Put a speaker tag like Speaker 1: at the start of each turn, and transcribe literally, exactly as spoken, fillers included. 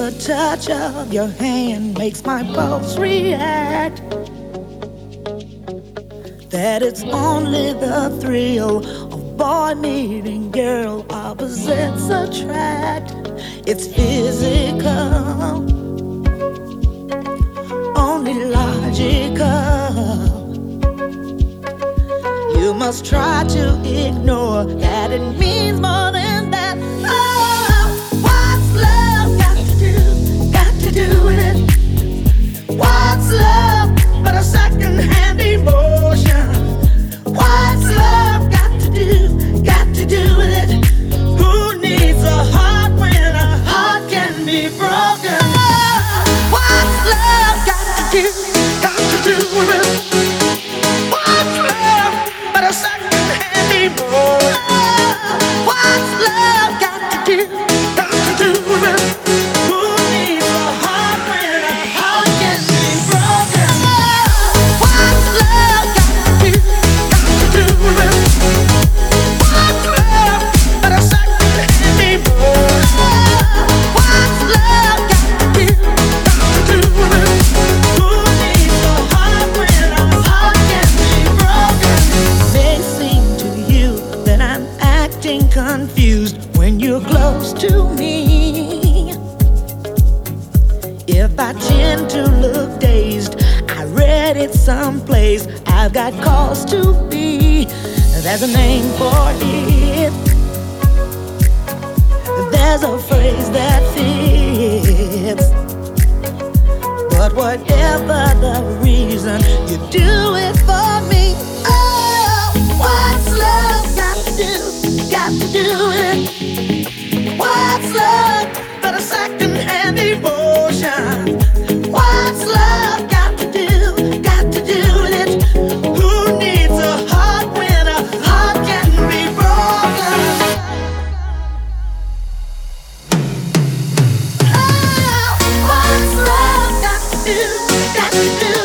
Speaker 1: the touch of your hand makes my pulse react. That it's only the thrill of boy meeting girl, opposites attract. It's physical, only logical. You must try to ignore that it means more than that. Oh, what's love got to do, got to do with it? What's love but a second-hand emotion? What's love got to do, got to do with it? Who needs a heart when a heart can be broken? Oh, what's love got to do, got to do with it? What's love but a second-hand emotion? What's love got to do, got to do with it? Who needs a heart when a heart can be broken? What's love got to do, got to do with it? What's love but a second-hand emotion? What's love got to do, got to do with it? Who needs a heart when a heart can be broken? May seem to you that I'm acting confused when you're close to me. If I tend to look dazed, I read it someplace. I've got cause to be. There's a name for it. There's a phrase that fits. But whatever the reason, you do it for me. Oh, what's love got to do, got to do it? What's love but a second-hand emotion? What's love got to do, got to do with it? Who needs a heart when a heart can be broken? Oh, what's love got to do, got to do